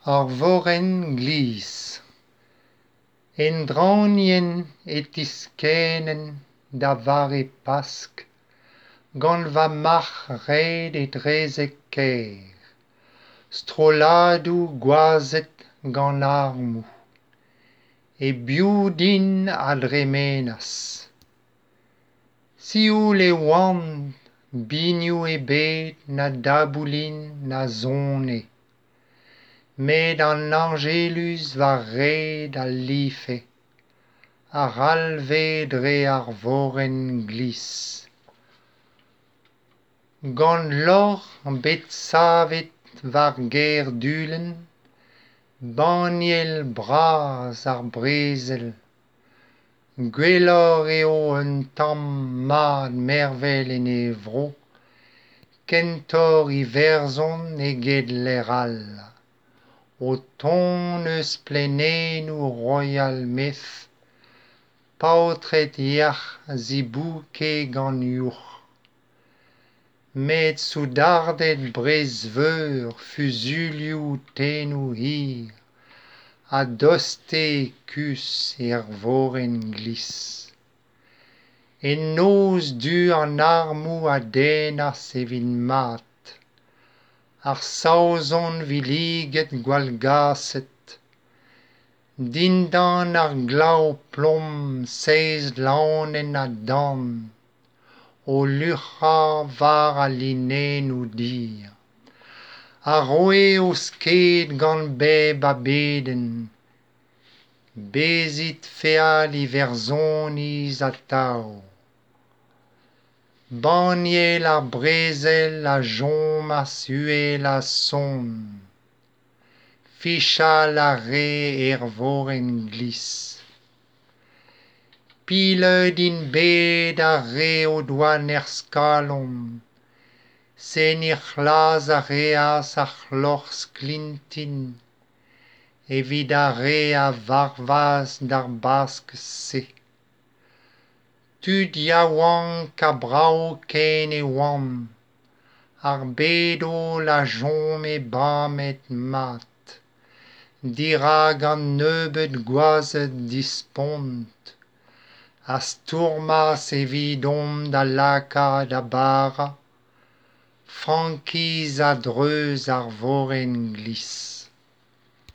Ar voren glis. En dranien e tiskenen da vare pask, gant va marc'h red e drezek kaer, stroladoù goazet gant armoù, e biv din a-dremenas. Sioul e oan, binioù e bet na daboulin na zonne, met an angelus va red al life, a ralved dre ar voren glis. Gant lor bet savet war gerdulenn, baniel bras ar brezel, gwelloc'h eo un tamm mat mervel en e vro, kentor iverzon eget lec'h all. O tont eus plenennoù royal meth, paotred yac'h zibouket gant ioc'h. Met soudarded brezveur fuzulioù tennoù hir, ha doste kus er voren glis. En noz du an armoù a dennas evit mat, ar saozon viliget gwallgaset, dindan ar glav plom seizh laouen ha dan, o luc'hañ war al linennoù dir. Ha roe o sked gant bep ha bedenn, bezit feal iverzoniezh atav. Baniel ar brezel a chomas uhel ha son, fichal a re er voren glis. Pileut din bet a re o douan er skalon, sennit c'hlas a reas ar c'hlorz klintin, evit a re a varvas d'ar bask se. Tud yaouank ka brav ken e oan, ar bedol a chom e bamet mat, dira gant nebeud goazet dispont, ha stourmas evidon da lakaat ha bara, frankiz a dreuz ar voren glis.